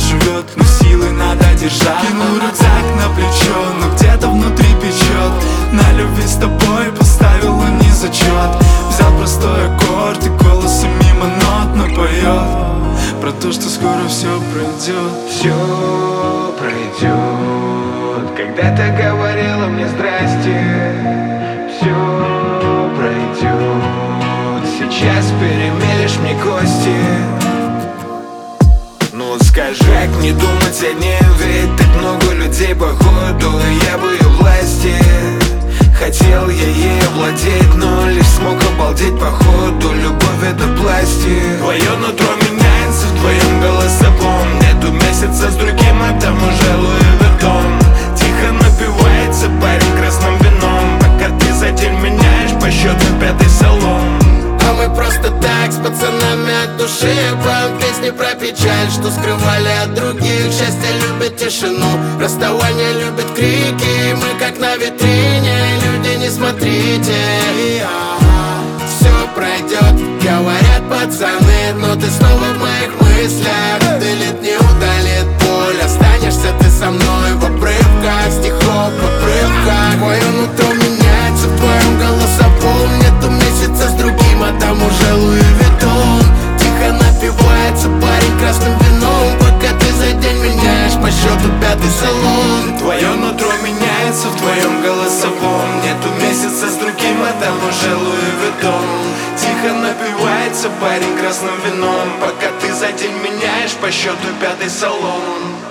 живет, но силы надо держать. Кинул рюкзак на плечо, но где-то внутри печет. На любви с тобой поставил он не зачет. Взял простой аккорд и голосом мимо нот напоет про то, что скоро все пройдет. Все пройдет. Когда-то говорила мне здрасте. Все пройдет. Сейчас перемелешь мне кости. Ну скажи, как не думать о ней, ведь так много людей походу. Я бы ее власти. Хотел я ей овладеть, но лишь смог обалдеть походу. Любовь это пластик. Твое нутро меняется в твоем голосовом. Нету месяца с другим, а там уже Луи Виттон. Тихо напивается парень красным вином, пока ты за день меняешь по счету 5-й салон. А мы просто так с пацанами от души поем песни про печаль, что скрывали от других. Счастье любит тишину, расставание любит крики. Мы как на витрине, люди не смотрите. Все пройдет, говорят пацаны, но ты снова в моих мыслях. Делит не удалит боль, останешься ты со мной в обрывках стихов, в обрывках. Твое нутро меняется в твоем голосовом. Нету месяца с другим, а там уже Луи Виттон. Тихо напивается парень красным вином, пока ты за день меняешь по счету 5-й салон. Твое нутро меняется в твоем голосовом. Нету месяца с другим, а там уже Луи Виттон. Тихо напивается парень красным вином, пока ты за день меняешь по счету 5-й салон.